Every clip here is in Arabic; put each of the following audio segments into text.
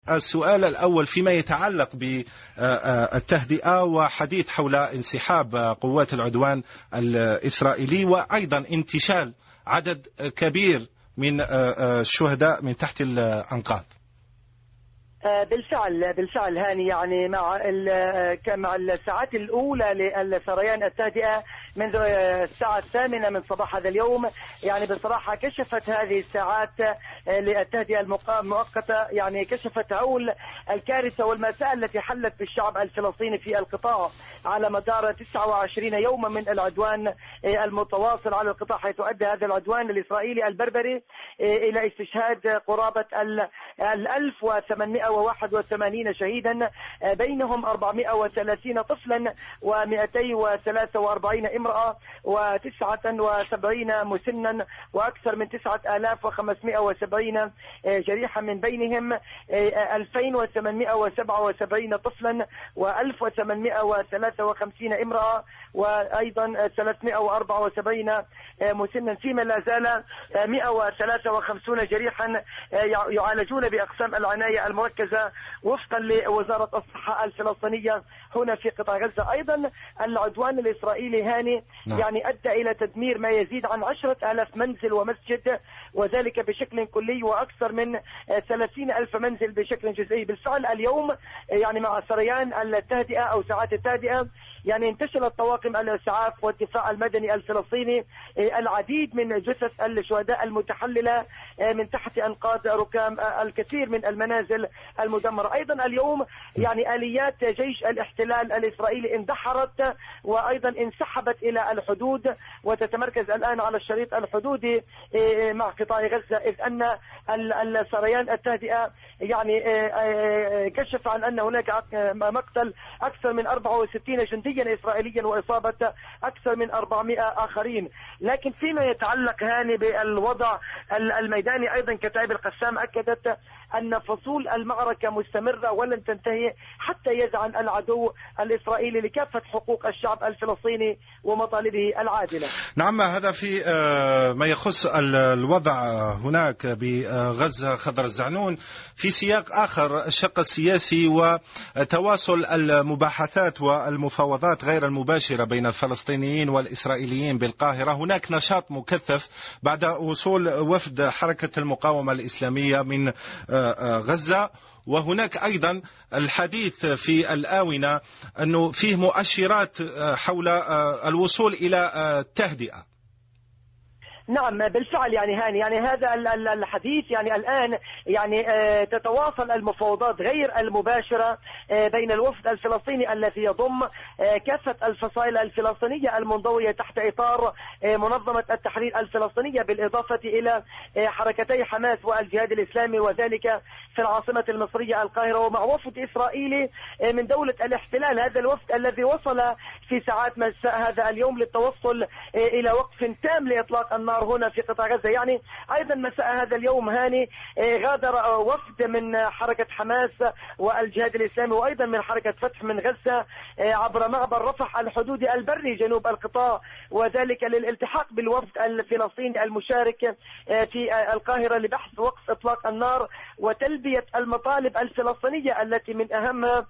السؤال الأول فيما يتعلق بالتهدئة وحديث حول انسحاب قوات العدوان الإسرائيلي، وأيضا انتشال عدد كبير من الشهداء من تحت الأنقاض. بالفعل هاني، يعني مع الساعات الأولى لسريان التهدئة منذ الساعة 8 من صباح هذا اليوم، يعني بصراحة كشفت هذه الساعات للتهدئة المؤقتة، يعني كشفت هول الكارثة والمأساة التي حلت بالشعب الفلسطيني في القطاع على مدار 29 يوما من العدوان المتواصل على القطاع، حيث أدى هذا العدوان الإسرائيلي البربري إلى استشهاد قرابة 1881 شهيدا، بينهم 430 طفلا و243 امرأة و79 مسنا، وأكثر من 9570 جريحا، من بينهم 2877 طفلا و1853 امرأة، وأيضا 374 مسنا، فيما لا زال 153 جريحا يعالجون بأقسام العناية المركزة وفقا لوزارة الصحة الفلسطينية هنا في قطاع غزة. أيضا العدوان الإسرائيلي هاني يعني أدى إلى تدمير ما يزيد عن 10,000 منزل ومسجد، وذلك بشكل كلي، وأكثر من 30,000 منزل بشكل جزئي. بالفعل اليوم يعني مع سريان التهدئة أو ساعات التهدئة يعني انتشلت طواقم الإسعاف والدفاع المدني الفلسطيني العديد من جثث الشهداء المتحللة من تحت أنقاض ركام الكثير من المنازل المدمرة. أيضا اليوم يعني آليات جيش الاحتلال الإسرائيلي اندحرت وأيضا انسحبت إلى الحدود، وتتمركز الآن على الشريط الحدودي مع قطاع غزة، إذ أن السريان التهدئة يعني كشف عن أن هناك مقتل أكثر من 64 جنديا إسرائيليا وإصابة أكثر من 400 آخرين. لكن فيما يتعلق هاني بالوضع الميداني، أيضا كتائب القسام أكدت أن فصول المعركة مستمرة ولن تنتهي حتى يذعن العدو الإسرائيلي لكافة حقوق الشعب الفلسطيني ومطالبه العادلة. نعم، هذا في ما يخص الوضع هناك بغزة خضر الزعنون. في سياق آخر، الشق السياسي وتواصل المباحثات والمفاوضات غير المباشرة بين الفلسطينيين والإسرائيليين بالقاهرة، هناك نشاط مكثف بعد وصول وفد حركة المقاومة الإسلامية من غزة، وهناك أيضا الحديث في الآونة أنه فيه مؤشرات حول الوصول إلى التهدئة. نعم بالفعل يعني هاني، يعني هذا الحديث يعني الآن يعني تتواصل المفاوضات غير المباشرة بين الوفد الفلسطيني الذي يضم كافة الفصائل الفلسطينية المنضوية تحت إطار منظمة التحرير الفلسطينية، بالإضافة إلى حركتي حماس والجهاد الإسلامي، وذلك في العاصمة المصرية القاهرة، ومع وفد إسرائيلي من دولة الاحتلال. هذا الوفد الذي وصل في ساعات مساء هذا اليوم للتوصل إلى وقف تام لإطلاق النار هنا في قطاع غزة. يعني أيضا مساء هذا اليوم هاني غادر وفد من حركة حماس والجهاد الإسلامي وأيضا من حركة فتح من غزة عبر معبر رفح الحدودي البري جنوب القطاع، وذلك للالتحاق بالوفد الفلسطيني المشارك في القاهرة لبحث وقف إطلاق النار وتلبية المطالب الفلسطينية التي من أهمها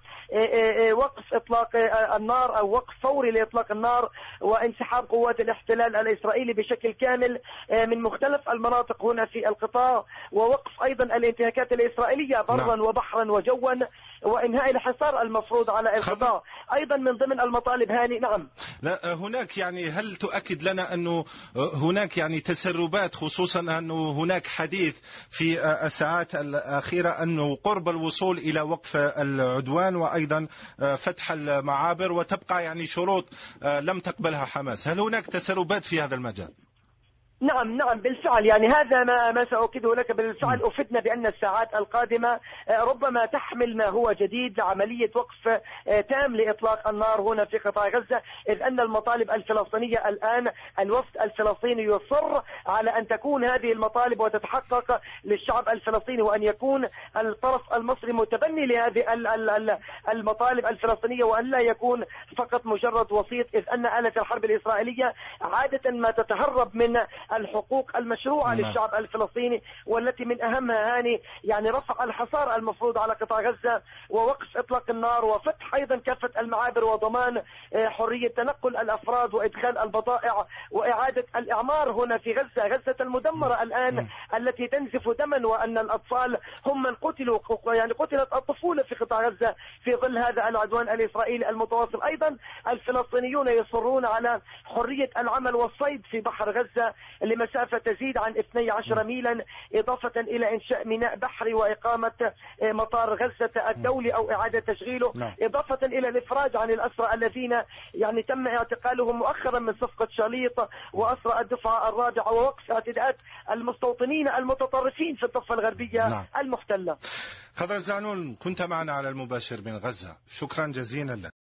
وقف إطلاق النار أو وقف فوري لإطلاق النار وانسحاب قوات الاحتلال الإسرائيلي بشكل كامل من مختلف المناطق هنا في القطاع، ووقف أيضا الانتهاكات الإسرائيلية برا وبحرا وجوا، وإنهاء الحصار المفروض على القطاع أيضا من ضمن المطالب هاني. نعم، لا هناك يعني هل تؤكد لنا أنه هناك يعني تسربات، خصوصا أنه هناك حديث في الساعات الأخيرة أنه قرب الوصول إلى وقف العدوان وأيضا فتح المعابر، وتبقى يعني شروط لم تقبلها حماس، هل هناك تسربات في هذا المجال؟ نعم بالفعل، يعني هذا ما سأؤكده لك. بالفعل أفدنا بأن الساعات القادمة ربما تحمل ما هو جديد لعملية وقف تام لإطلاق النار هنا في قطاع غزة، إذ أن المطالب الفلسطينية الآن الوفد الفلسطيني يصر على أن تكون هذه المطالب وتتحقق للشعب الفلسطيني، وأن يكون الطرف المصري متبني لهذه المطالب الفلسطينية، وأن لا يكون فقط مجرد وسيط، إذ أن آلة الحرب الإسرائيلية عادة ما تتهرب من الحقوق المشروعة للشعب الفلسطيني، والتي من أهمها يعني رفع الحصار المفروض على قطاع غزة، ووقف إطلاق النار، وفتح أيضا كافة المعابر، وضمان حرية تنقل الأفراد وإدخال البضائع، وإعادة الإعمار هنا في غزة المدمرة الآن التي تنزف دما، وأن الأطفال هم من قتلوا، يعني قتلت الطفولة في قطاع غزة في ظل هذا العدوان الإسرائيلي المتواصل. أيضا الفلسطينيون يصرون على حرية العمل والصيد في بحر غزة لمسافة تزيد عن 12 ميلا، إضافة إلى إنشاء ميناء بحري وإقامة مطار غزة الدولي أو إعادة تشغيله، إضافة إلى الإفراج عن الأسرى الذين يعني تم اعتقالهم مؤخرا من صفقة شليط، وأسرى الدفعة الرابعة، ووقف اعتداءات المستوطنين المتطرفين في الضفة الغربية المحتلة. خضر الزعنون، كنت معنا على المباشر من غزة، شكرا جزيلا لك.